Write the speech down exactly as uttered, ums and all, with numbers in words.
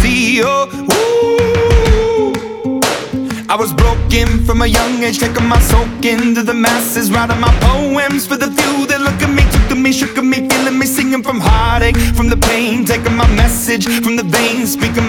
feel. Ooh. I was broken from a young age, taking my soak into the masses, writing my poems for the few that look at me, took to me, shook at me, feeling me, singing from heartache, from the pain, taking my message from the veins, speaking